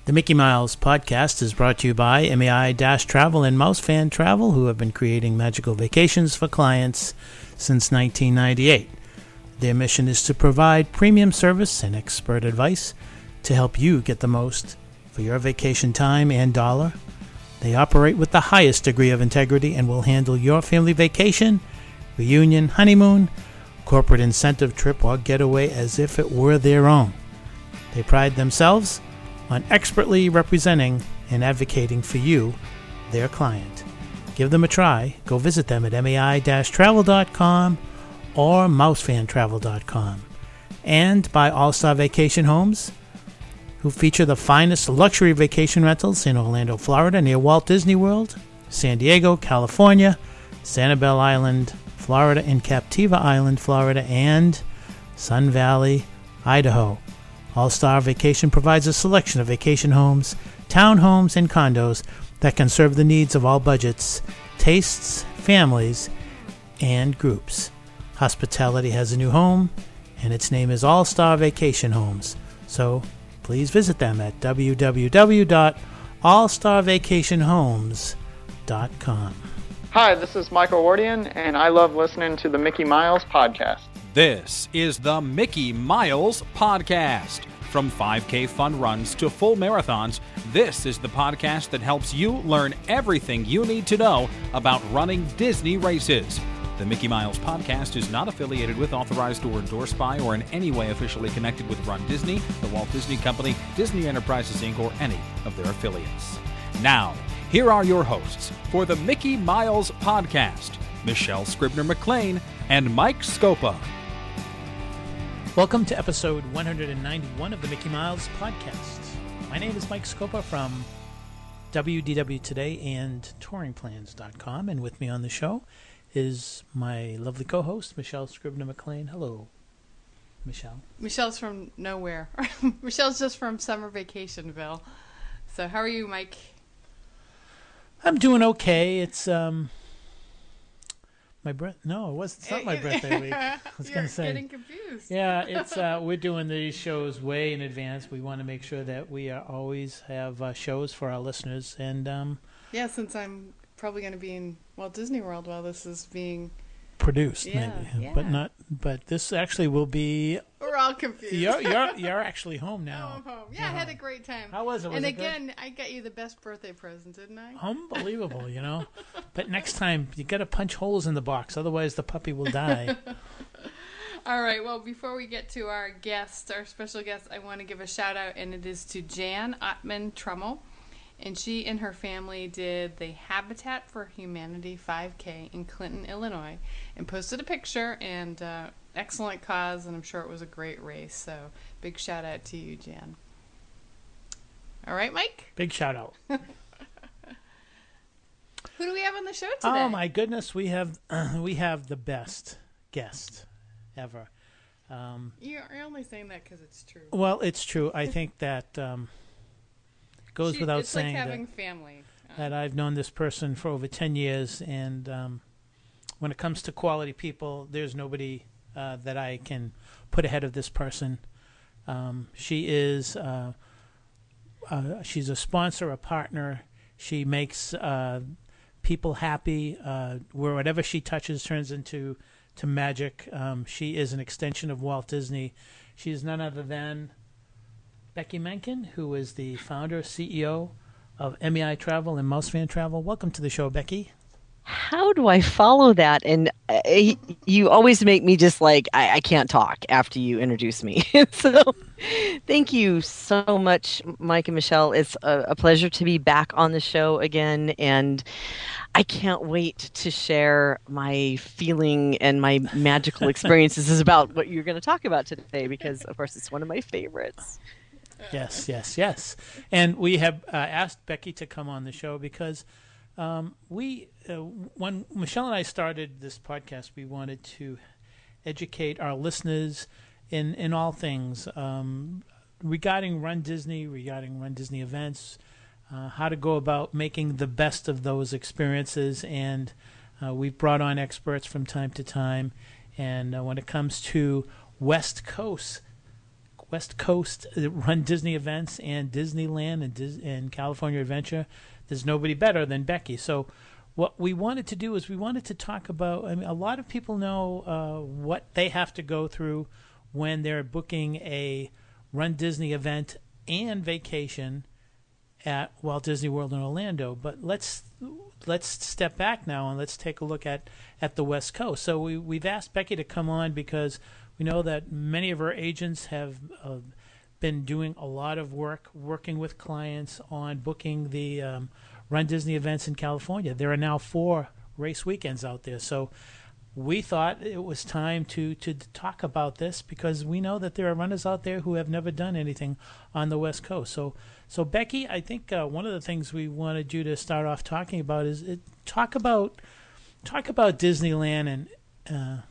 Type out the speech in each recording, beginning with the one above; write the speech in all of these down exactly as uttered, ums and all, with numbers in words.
The Mickey Miles podcast is brought to you by M A I Travel and Mousefan Travel, who have been creating magical vacations for clients since nineteen ninety-eight. Their mission is to provide premium service and expert advice to help you get the most for your vacation time and dollar. They operate with the highest degree of integrity and will handle your family vacation, reunion, honeymoon, corporate incentive trip, or getaway as if it were their own. They pride themselves on expertly representing and advocating for you, their client. Give them a try. Go visit them at M A I travel dot com or mousefan travel dot com. And by All Star Vacation Homes, who feature the finest luxury vacation rentals in Orlando, Florida, near Walt Disney World, San Diego, California, Sanibel Island, Florida, and Captiva Island, Florida, and Sun Valley, Idaho. All-Star Vacation provides a selection of vacation homes, townhomes, and condos that can serve the needs of all budgets, tastes, families, and groups. Hospitality has a new home, and its name is All-Star Vacation Homes. So please visit them at w w w dot all star vacation homes dot com. Hi, this is Michael Wardian, and I love listening to the Mickey Miles podcast. This is the Mickey Miles Podcast. From five K fun runs to full marathons, this is the podcast that helps you learn everything you need to know about running Disney races. The Mickey Miles Podcast is not affiliated with, authorized, or endorsed by, or in any way officially connected with Run Disney, the Walt Disney Company, Disney Enterprises, Incorporated, or any of their affiliates. Now, here are your hosts for the Mickey Miles Podcast, Michelle Scribner-McLean and Mike Scopa. Welcome to episode one ninety-one of the Mickey Miles Podcast. My name is Mike Scopa from W D W Today and touring plans dot com, and with me on the show is my lovely co-host, Michelle Scribner-McLean. Hello, Michelle. Michelle's from nowhere. Michelle's just from summer vacationville. So how are you, Mike? I'm doing okay. It's um my birth. No, it wasn't. It's not my birthday week. I was You're going to say. Getting confused. Yeah, it's uh, we're doing these shows way in advance. We want to make sure that we are always have uh, shows for our listeners, and um, yeah, since I'm probably going to be in Walt Disney World while this is being produced, yeah, maybe, yeah. but not. But this actually will be. We're all confused. You're you're you're actually home now. Oh, I'm home. Yeah, I had a great time. How was it? Was and it again, good? I got you the best birthday present, didn't I? Unbelievable, you know. But next time you got to punch holes in the box, otherwise the puppy will die. All right. Well, before we get to our guest, our special guest, I want to give a shout out, and it is to Jan Ottman Trummel. And she and her family did the Habitat for Humanity five K in Clinton, Illinois, and posted a picture, and uh, excellent cause, and I'm sure it was a great race. So big shout out to you, Jan. All right, Mike? Big shout out. Who do we have on the show today? Oh my goodness, we have uh, we have the best guest ever. Um, You're only saying that because it's true. well, it's true. I think that um, goes She- without it's saying like having that, family. Uh, that I've known this person for over ten years, and um, when it comes to quality people, there's nobody uh, that I can put ahead of this person. Um, she is uh, uh, she's a sponsor, a partner. She makes uh, people happy. Uh, where whatever she touches turns into to magic. Um, she is an extension of Walt Disney. She is none other than Becky Menken, who is the founder, C E O of M A I Travel and Mousefan Travel. Welcome to the show, Becky. How do I follow that? And uh, you always make me just like, I, I can't talk after you introduce me. So thank you so much, Mike and Michelle. It's a, a pleasure to be back on the show again. And I can't wait to share my feeling and my magical experiences about what you're going to talk about today, because, of course, it's one of my favorites. Yes, yes, yes. And we have uh, asked Becky to come on the show because um, we, uh, when Michelle and I started this podcast, we wanted to educate our listeners in, in all things um, regarding Run Disney, regarding Run Disney events, uh, how to go about making the best of those experiences. And uh, we've brought on experts from time to time. And uh, when it comes to West Coast West Coast uh, run Disney events and Disneyland and, Dis- and California Adventure. There's nobody better than Becky. So what we wanted to do is we wanted to talk about, I mean, a lot of people know uh, what they have to go through when they're booking a Run Disney event and vacation at Walt Disney World in Orlando. But let's let's step back now and let's take a look at, at the West Coast. So we, we've asked Becky to come on because we know that many of our agents have uh, been doing a lot of work, working with clients on booking the um, Run Disney events in California. There are now four race weekends out there. So we thought it was time to, to talk about this because we know that there are runners out there who have never done anything on the West Coast. So, so Becky, I think uh, one of the things we wanted you to start off talking about is it, talk about talk about Disneyland and uh,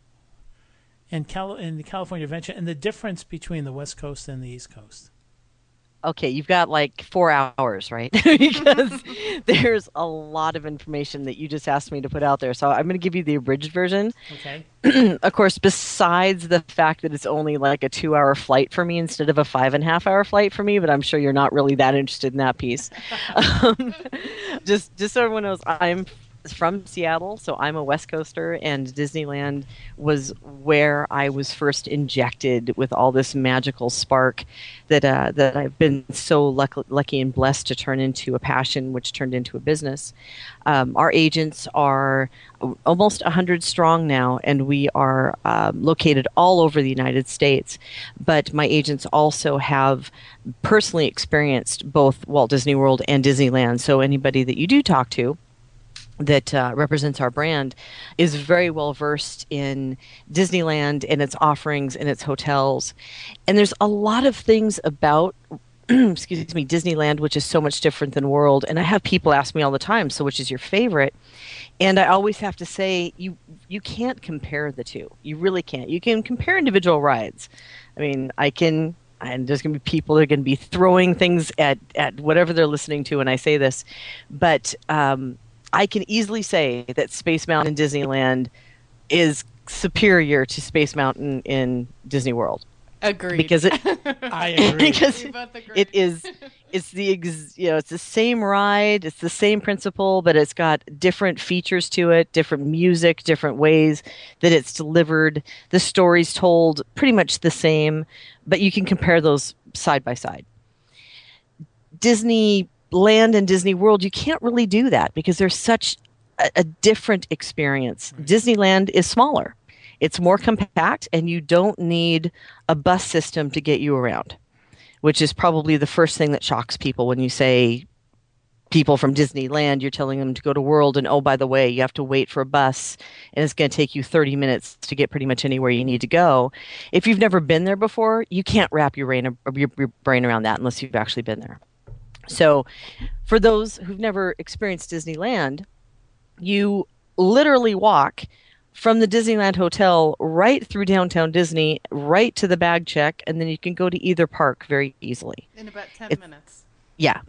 and, Cal- and the California Adventure and the difference between the West Coast and the East Coast. Okay, you've got like four hours, right? Because there's a lot of information that you just asked me to put out there. So I'm going to give you the abridged version. Okay. Of course, besides the fact that it's only like a two-hour flight for me instead of a five-and-a-half-hour flight for me, but I'm sure you're not really that interested in that piece. um, just, just so everyone knows, I'm from Seattle, so I'm a West Coaster, and Disneyland was where I was first injected with all this magical spark that uh, that I've been so luck- lucky and blessed to turn into a passion, which turned into a business. Um, our agents are almost one hundred strong now, and we are um, located all over the United States. But my agents also have personally experienced both Walt Disney World and Disneyland, so anybody that you do talk to that uh, represents our brand is very well versed in Disneyland and its offerings and its hotels. And there's a lot of things about excuse me, Disneyland, which is so much different than World. And I have people ask me all the time, so which is your favorite? And I always have to say, you you can't compare the two. You really can't. You can compare individual rides. I mean, I can, and there's going to be people that are going to be throwing things at, at whatever they're listening to when I say this. But um, I can easily say that Space Mountain in Disneyland is superior to Space Mountain in Disney World. Agreed. Because it, I agree. because We both agree. it is, it's the ex, you know, it's the same ride, it's the same principle, but it's got different features to it, different music, different ways that it's delivered. The story's told pretty much the same, but you can compare those side by side. Disneyland and Disney World, you can't really do that because there's such a, a different experience. Right. Disneyland is smaller. It's more compact, and you don't need a bus system to get you around, which is probably the first thing that shocks people when you say people from Disneyland, you're telling them to go to World, and oh, by the way, you have to wait for a bus, and it's going to take you thirty minutes to get pretty much anywhere you need to go. If you've never been there before, you can't wrap your brain, your, your brain around that unless you've actually been there. So for those who've never experienced Disneyland, you literally walk from the Disneyland Hotel right through downtown Disney, right to the bag check, and then you can go to either park very easily. In about ten It, minutes. Yeah.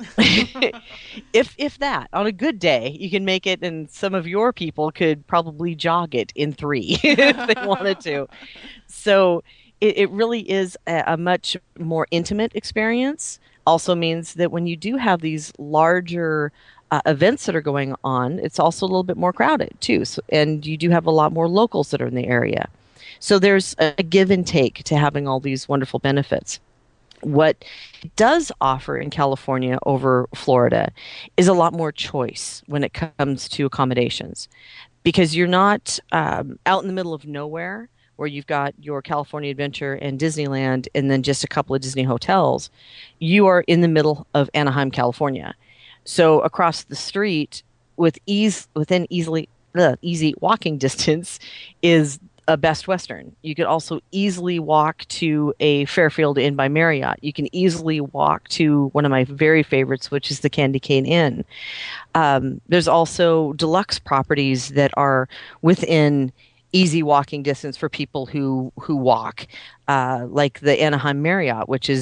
if if that, on a good day, you can make it, and some of your people could probably jog it in three if they wanted to. So it, it really is a, a much more intimate experience. Also means that when you do have these larger uh, events that are going on, it's also a little bit more crowded too. So, and you do have a lot more locals that are in the area. So there's a, a give and take to having all these wonderful benefits. What it does offer in California over Florida is a lot more choice when it comes to accommodations, because you're not um, out in the middle of nowhere where you've got your California Adventure and Disneyland and then just a couple of Disney hotels. You are in the middle of Anaheim, California. So across the street, with ease, within easily uh, easy walking distance, is a Best Western. You could also easily walk to a Fairfield Inn by Marriott. You can easily walk to one of my very favorites, which is the Candy Cane Inn. Um, there's also deluxe properties that are within easy walking distance for people who who walk, uh, like the Anaheim Marriott, which is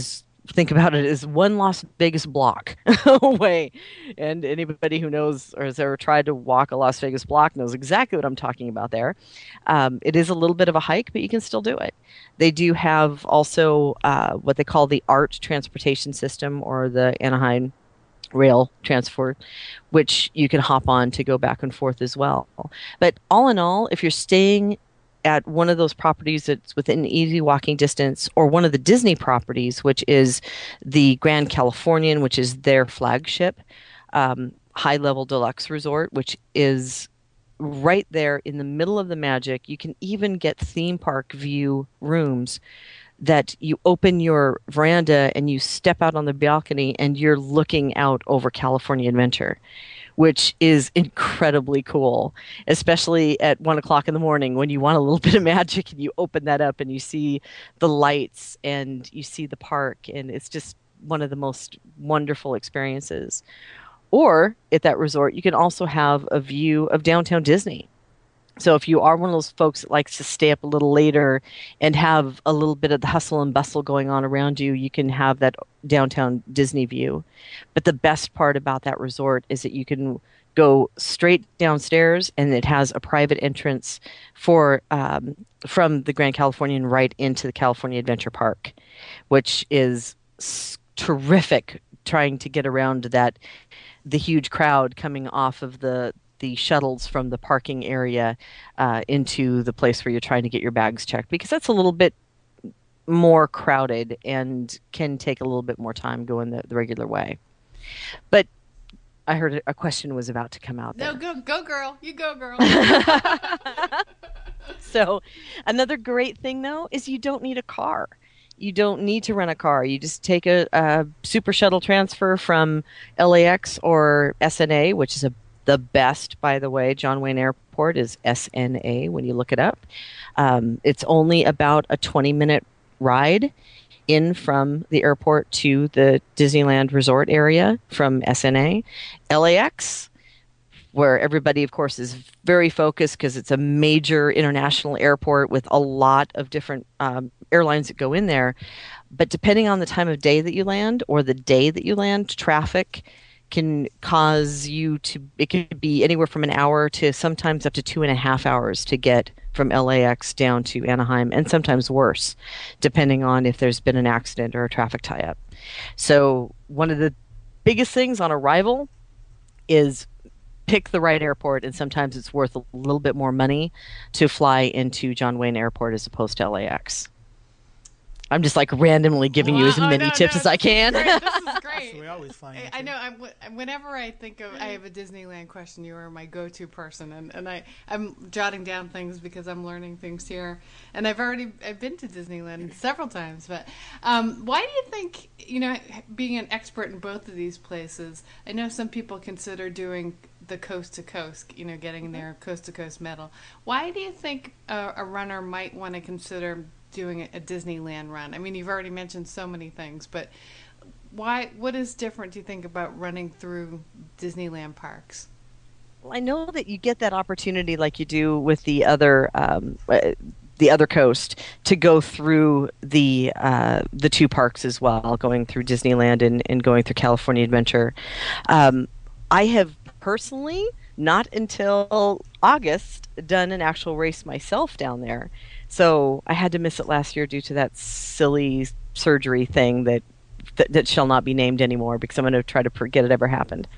think about it as one Las Vegas block away. And anybody who knows or has ever tried to walk a Las Vegas block knows exactly what I'm talking about there. Um, it is a little bit of a hike, but you can still do it. They do have also uh, what they call the ART transportation system, or the Anaheim rail transport, which you can hop on to go back and forth as well. But all in all, if you're staying at one of those properties that's within easy walking distance, or one of the Disney properties, which is the Grand Californian, which is their flagship um, high-level deluxe resort, which is right there in the middle of the Magic. You can even get theme park view rooms that you open your veranda and you step out on the balcony and you're looking out over California Adventure, which is incredibly cool, especially at one o'clock in the morning when you want a little bit of magic and you open that up and you see the lights and you see the park, and it's just one of the most wonderful experiences. Or at that resort, you can also have a view of downtown Disney. So if you are one of those folks that likes to stay up a little later and have a little bit of the hustle and bustle going on around you, you can have that downtown Disney view. But the best part about that resort is that you can go straight downstairs, and it has a private entrance for um, from the Grand Californian right into the California Adventure Park, which is s- terrific, trying to get around that the huge crowd coming off of the the shuttles from the parking area uh, into the place where you're trying to get your bags checked, because that's a little bit more crowded and can take a little bit more time going the, the regular way. But I heard a question was about to come out there. No, go, go girl. You go, girl. So another great thing, though, is you don't need a car. You don't need to rent a car. You just take a, a super shuttle transfer from L A X or S N A, which is a the best, by the way. John Wayne Airport is S N A when you look it up. Um, it's only about a twenty-minute ride in from the airport to the Disneyland Resort area from S N A. L A X, where everybody, of course, is very focused because it's a major international airport with a lot of different um, airlines that go in there. But depending on the time of day that you land or the day that you land, traffic can cause you to, it could be anywhere from an hour to sometimes up to two and a half hours to get from L A X down to Anaheim, and sometimes worse, depending on if there's been an accident or a traffic tie-up. So one of the biggest things on arrival is pick the right airport, and sometimes it's worth a little bit more money to fly into John Wayne Airport as opposed to L A X. I'm just like randomly giving Wow. you as Oh, many no, tips no, as I can. This is great. This is great. So we always find I, I know. I'm, whenever I think of, I have a Disneyland question, you are my go-to person, and, and I I'm jotting down things because I'm learning things here, and I've already I've been to Disneyland several times. But um, why do you think, you know, being an expert in both of these places? I know some people consider doing the coast to coast, you know, getting their coast to coast medal. Why do you think a, a runner might want to consider doing a Disneyland run? I mean, you've already mentioned so many things, but why? What is different, do you think, about running through Disneyland parks? Well, I know that you get that opportunity, like you do with the other um, uh, the other coast, to go through the uh, the two parks as well, going through Disneyland and, and going through California Adventure. Um, I have personally, not until August, done an actual race myself down there. So I had to miss it last year due to that silly surgery thing that that, that shall not be named anymore, because I'm going to try to forget it ever happened.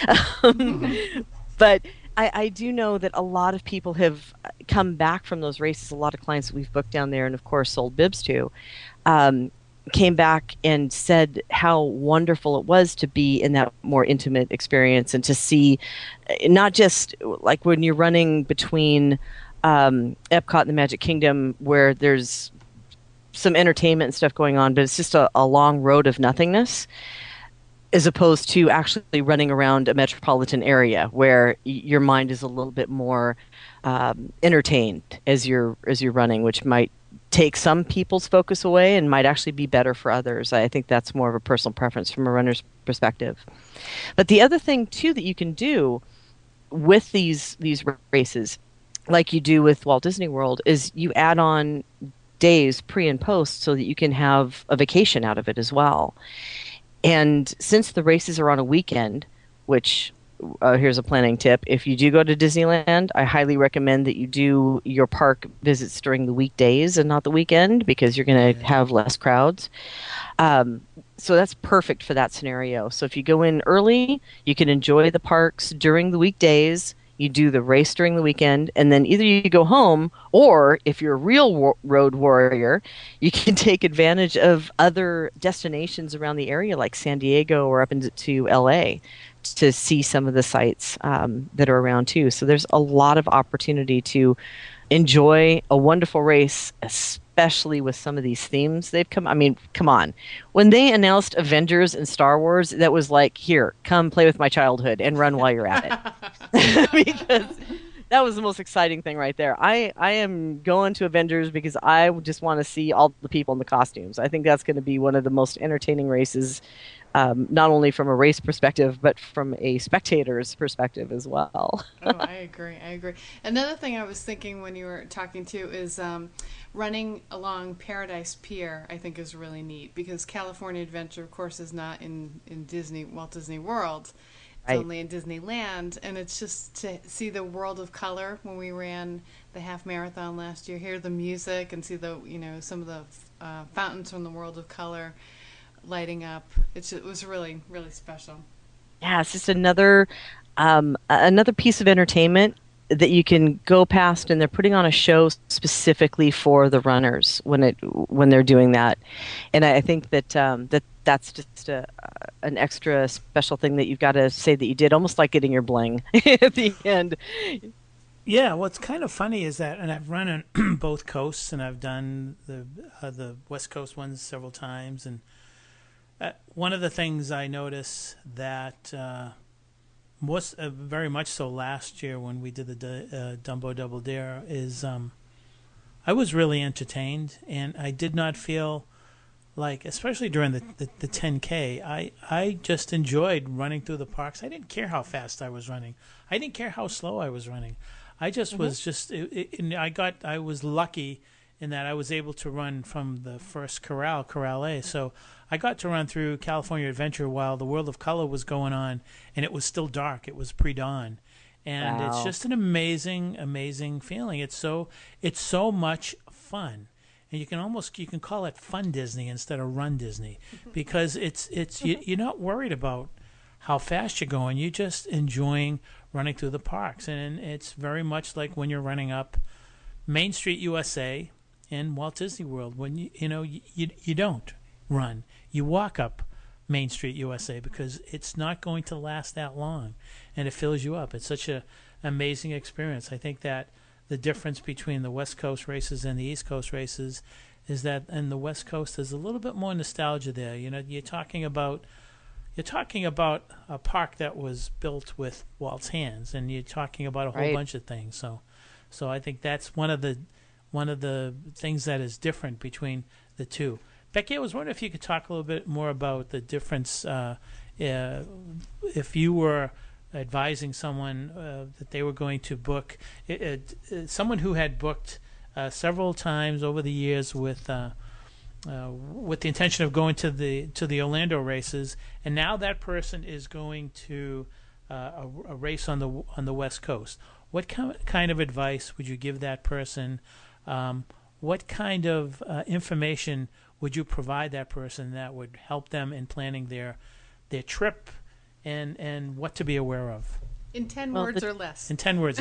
um, but I, I do know that a lot of people have come back from those races. A lot of clients that we've booked down there and, of course, sold bibs to, um, came back and said how wonderful it was to be in that more intimate experience and to see not just like when you're running between um, Epcot and the Magic Kingdom, where there's some entertainment and stuff going on, but it's just a, a long road of nothingness, as opposed to actually running around a metropolitan area where y- your mind is a little bit more um, entertained as you're as you're running, which might take some people's focus away and might actually be better for others. I think that's more of a personal preference from a runner's perspective. But the other thing too that you can do with these these races, like you do with Walt Disney World, is you add on days pre and post so that you can have a vacation out of it as well. And since the races are on a weekend, which uh, here's a planning tip. If you do go to Disneyland, I highly recommend that you do your park visits during the weekdays and not the weekend, because you're going to have less crowds. Um, so that's perfect for that scenario. So if you go in early, you can enjoy the parks during the weekdays. You do the race during the weekend, and then either you go home, or if you're a real war- road warrior, you can take advantage of other destinations around the area, like San Diego or up into L A, to see some of the sites um, that are around too. So there's a lot of opportunity to enjoy a wonderful race, especially with some of these themes they've come. I mean, come on. When they announced Avengers and Star Wars, that was like, here, come play with my childhood and run while you're at it. Because that was the most exciting thing right there. I, I am going to Avengers because I just want to see all the people in the costumes. I think that's going to be one of the most entertaining races, um, not only from a race perspective, but from a spectator's perspective as well. Oh, I agree. I agree. Another thing I was thinking when you were talking to is um, running along Paradise Pier, I think is really neat, because California Adventure, of course, is not in, in Disney, Walt Disney World. It's Right. only in Disneyland, and it's just to see the world of color when we ran the half marathon last year, hear the music and see the, you know, some of the uh, fountains from the world of color lighting up. It's, it was really, really special. Yeah, it's just another um, another piece of entertainment that you can go past, and they're putting on a show specifically for the runners when it when they're doing that. And I think that um, that that's just a, an extra special thing that you've got to say that you did, almost like getting your bling at the end. Yeah, what's kind of funny is that, and I've run on both coasts, and I've done the uh, the West Coast ones several times, and uh, one of the things I notice that uh, was uh, very much so last year when we did the uh, Dumbo Double Dare is um, I was really entertained, and I did not feel like, especially during the, the, the ten K, I, I just enjoyed running through the parks. I didn't care how fast I was running. I didn't care how slow I was running. I just mm-hmm. was just, it, it, and I got, I was lucky in that I was able to run from the first corral, Corral A. So I got to run through California Adventure while the World of Color was going on, and it was still dark. It was pre-dawn. And Wow. it's just an amazing, amazing feeling. It's so, it's so much fun. And you can almost, you can call it Fun Disney instead of Run Disney, because it's it's you, you're not worried about how fast you're going. You're just enjoying running through the parks, and it's very much like when you're running up Main Street U S A in Walt Disney World. When you you know you you, you don't run, you walk up Main Street U S A, because it's not going to last that long, and it fills you up. It's such a amazing experience. I think that the difference between the West Coast races and the East Coast races is that in the West Coast there's a little bit more nostalgia there. You know, you're talking about you're talking about a park that was built with Walt's hands, and you're talking about a whole Right. bunch of things. So, so I think that's one of the one of the things that is different between the two. Becky, I was wondering if you could talk a little bit more about the difference. Uh, uh, if you were advising someone uh, that they were going to book, it, it, it, someone who had booked uh, several times over the years with uh, uh, with the intention of going to the to the Orlando races, and now that person is going to uh, a, a race on the on the West Coast. What kind kind of advice would you give that person? Um, what kind of uh, information would you provide that person that would help them in planning their their trip? And, and what to be aware of. In ten Well, words the- or less. In ten words. Uh,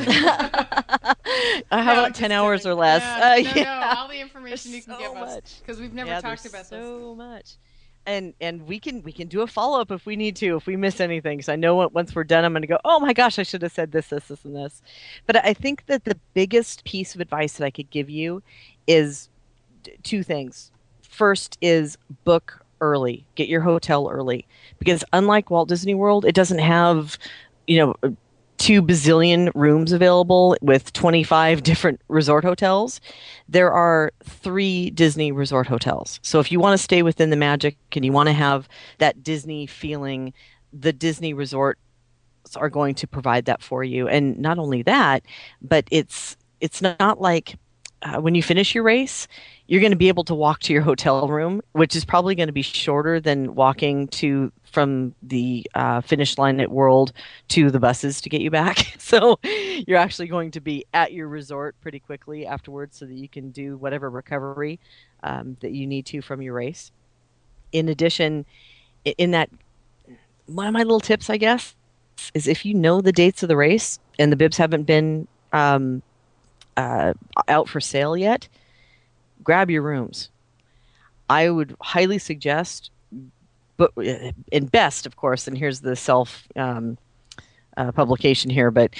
how No, about just ten hours kidding. or less? Yeah, Uh, no, yeah. no, all the information you can There's give so us, much. because we've never Yeah, talked there's about so much. And and we can we can do a follow up if we need to, if we miss anything. So I know what, once we're done, I'm going to go, oh my gosh, I should have said this, this, this, and this. But I think that the biggest piece of advice that I could give you is d- two things. First is book early, get your hotel early, because unlike Walt Disney World, it doesn't have, you know, two bazillion rooms available with twenty-five different resort hotels. There are three Disney resort hotels. So if you want to stay within the magic and you want to have that Disney feeling, the Disney resorts are going to provide that for you. And not only that, but it's it's not like uh, when you finish your race, you're going to be able to walk to your hotel room, which is probably going to be shorter than walking to from the uh, finish line at World to the buses to get you back. So you're actually going to be at your resort pretty quickly afterwards so that you can do whatever recovery um, that you need to from your race. In addition, in that, one of my little tips, I guess, is if you know the dates of the race and the bibs haven't been um, uh, out for sale yet, grab your rooms. I would highly suggest, but and best, of course, and here's the self um, uh, publication here, but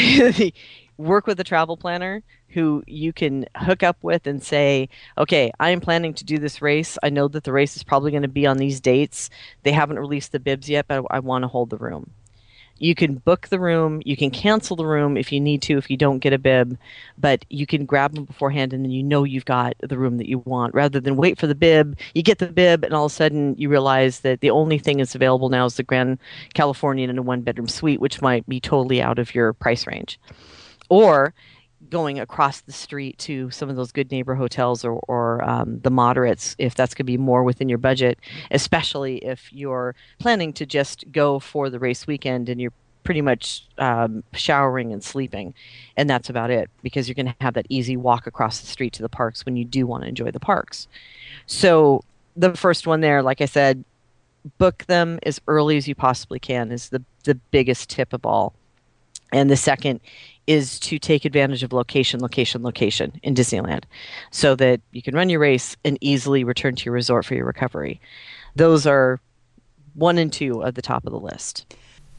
work with a travel planner who you can hook up with and say, okay, I am planning to do this race. I know that the race is probably going to be on these dates. They haven't released the bibs yet, but I, I want to hold the room. You can book the room. You can cancel the room if you need to, if you don't get a bib, but you can grab them beforehand and then you know you've got the room that you want rather than wait for the bib. You get the bib and all of a sudden you realize that the only thing that's available now is the Grand Californian in a one bedroom suite, which might be totally out of your price range. Or going across the street to some of those good neighbor hotels or, or um, the moderates, if that's going to be more within your budget, especially if you're planning to just go for the race weekend and you're pretty much um, showering and sleeping, and that's about it, because you're going to have that easy walk across the street to the parks when you do want to enjoy the parks. So the first one there, like I said, book them as early as you possibly can is the, the biggest tip of all. And the second is to take advantage of location, location, location in Disneyland so that you can run your race and easily return to your resort for your recovery. Those are one and two at the top of the list.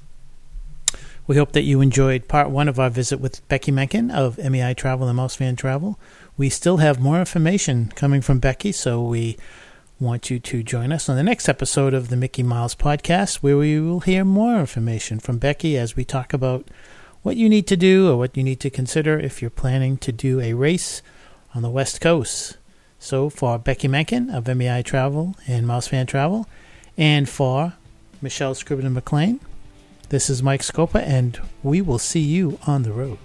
We hope that you enjoyed part one of our visit with Becky Menken of M E I Travel and Mouse Fan Travel. We still have more information coming from Becky, so we want you to join us on the next episode of the Mickey Miles Podcast, where we will hear more information from Becky as we talk about what you need to do or what you need to consider if you're planning to do a race on the West Coast. So for Becky Menken of M E I Travel and Mouse Fan Travel, and for Michelle Scribner McLean, this is Mike Scopa, and we will see you on the road.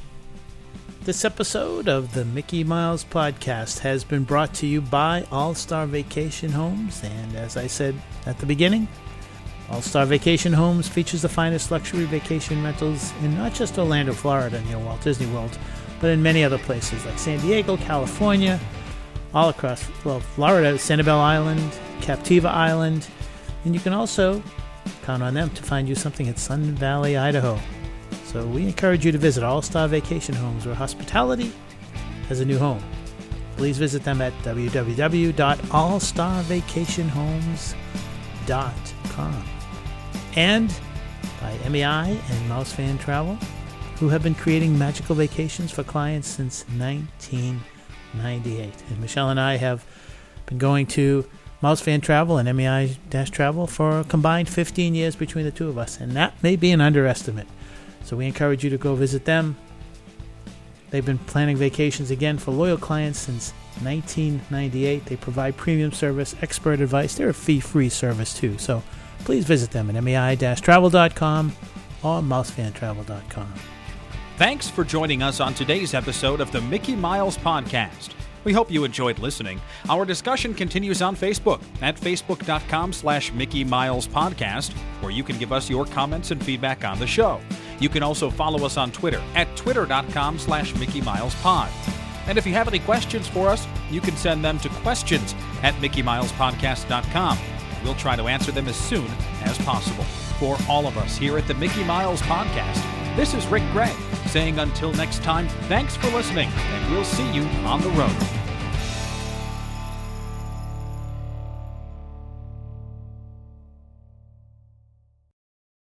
This episode of the Mickey Miles Podcast has been brought to you by All-Star Vacation Homes, and as I said at the beginning, All-Star Vacation Homes features the finest luxury vacation rentals in not just Orlando, Florida, near Walt Disney World, but in many other places like San Diego, California, all across well, Florida, Sanibel Island, Captiva Island, and you can also count on them to find you something at Sun Valley, Idaho. So we encourage you to visit All-Star Vacation Homes, where hospitality has a new home. Please visit them at w w w dot all star vacation homes dot com. And by M E I and Mouse Fan Travel, who have been creating magical vacations for clients since nineteen ninety-eight. And Michelle and I have been going to Mouse Fan Travel and M E I Travel for a combined fifteen years between the two of us, and that may be an underestimate. So we encourage you to go visit them. They've been planning vacations again for loyal clients since nineteen ninety-eight. They provide premium service, expert advice. They're a fee-free service too. So please visit them at M E I travel dot com or mouse fan travel dot com. Thanks for joining us on today's episode of the Mickey Miles Podcast. We hope you enjoyed listening. Our discussion continues on Facebook at facebook dot com slash Mickey Miles Podcast, where you can give us your comments and feedback on the show. You can also follow us on Twitter at twitter dot com slash Mickey Miles Pod. And if you have any questions for us, you can send them to questions at mickey miles podcast dot com. We'll try to answer them as soon as possible. For all of us here at the Mickey Miles Podcast, this is Rick Gray saying until next time, thanks for listening, and we'll see you on the road.